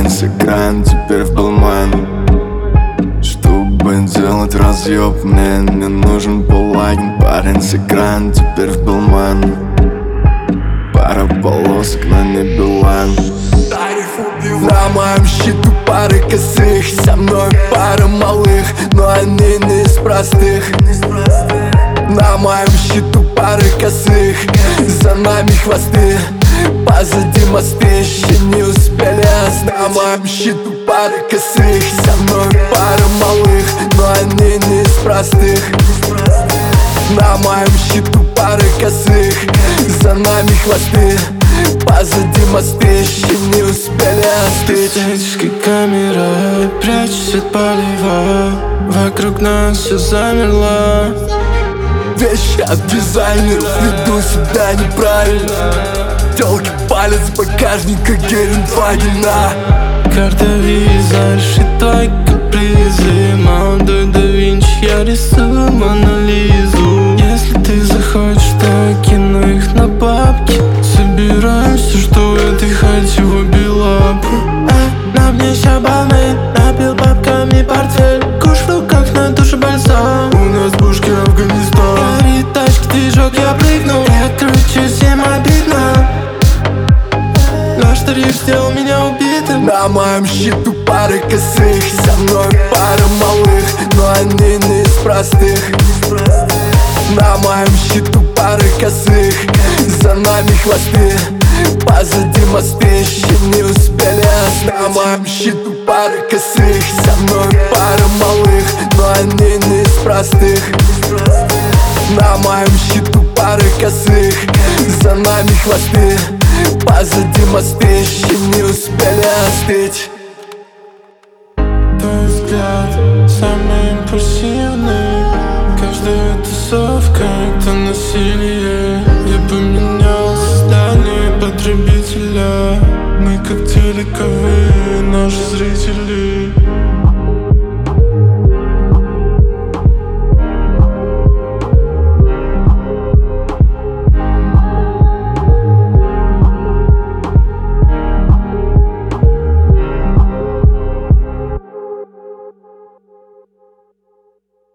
парень с экрана теперь в Балман. Чтобы делать разъеб, мне не нужен Палагин. Парень с экрана теперь в Балман. Пара полосок, но не Билайн. На моем счету пары косых, со мной пара малых, но они не из простых. На моем счету пары косых, за нами хвосты, позади мосты, еще не успели остыть. На моем счету пары косых, со мной пара малых, но они не из простых. На моем счету пары косых, за нами хвосты, позади мосты, еще не успели остыть. Статическая камера, прячусь от полива, вокруг нас все замерло. Вещи от дизайнеров, веду себя неправильно. Телки палец в багажника, Геренвагена. Карта виза, решит твои капризы. Молодой да Винчи, я рисую Мону Лизу. Если ты захочешь, то кину их на бабки. Собираем все, что в этой хате в обе лапы. На мне ща балмейт, набил бабками портфель. Куш в руках, на душе бальзам. У нас пушки Афганистан. Горит тачка, движок, я прыгнул. Я кручу, всем обидно. Наш тариф сделал меня убитым. На моем счету пары косых, со мной пара малых, но они не из простых. На моем счету пары косых, за нами хвосты, позади мосты, еще не успели остыть. На моем счету пары косых, со мной пара малых, но они не из простых. На моем счету пары косых, за нами хвосты, позади мосты, еще не успели остыть. Твой взгляд самый импульсивный. Каждая тусовка — это насилие. Я поменял создание потребителя. Мы как телековые, наши зрители.